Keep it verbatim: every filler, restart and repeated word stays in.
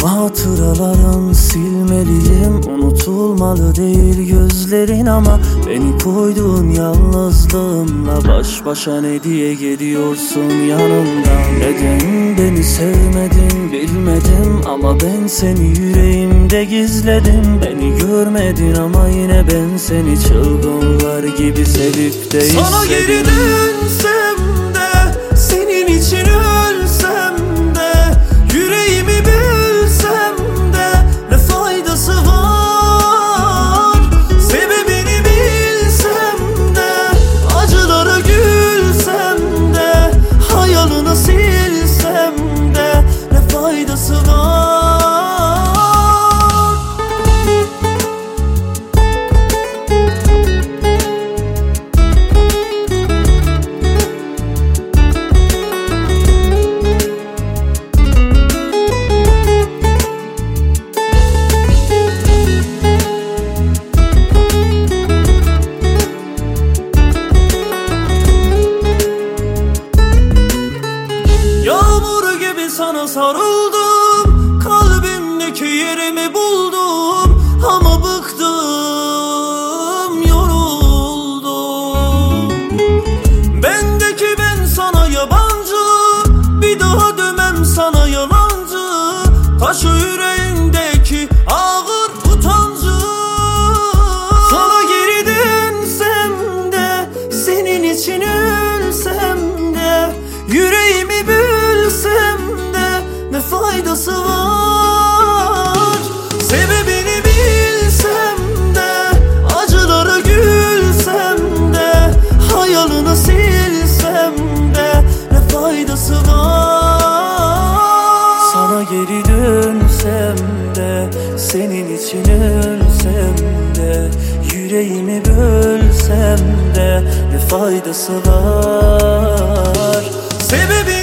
Hatıraların silmeliyim, unutulmalı değil gözlerin. Ama beni koyduğun yalnızlığımla baş başa ne diye geliyorsun yanımdan? Neden beni sevmedin bilmedim, ama ben seni yüreğimde gizledim. Beni görmedin ama yine ben seni çılgınlar gibi sevip de istedim. Sana geri dönsem de, senin için ölsem de, yüreğimi bölsem de ne faydası var? Sebebini bilsem de, acılara gülsem de, hayalını silsem de ne faydası var? Yağmur gibi sana sarıldım, kalbimdeki yerimi buldum. Ama bıktım, yoruldum. Bendeki ben sana yabancı, bir daha dömem sana yalancı. Taşı yüreğindeki ağır utancı. Sana geri dönsem de, senin için ölsem de, yüreğimi bölsem de ne faydası var? Sebebini bilsem de, acılara gülsem de, hayalını silsem de ne faydası var? Sana geri dönsem de, senin için ölsem de, yüreğimi bölsem de ne faydası var? Sebebi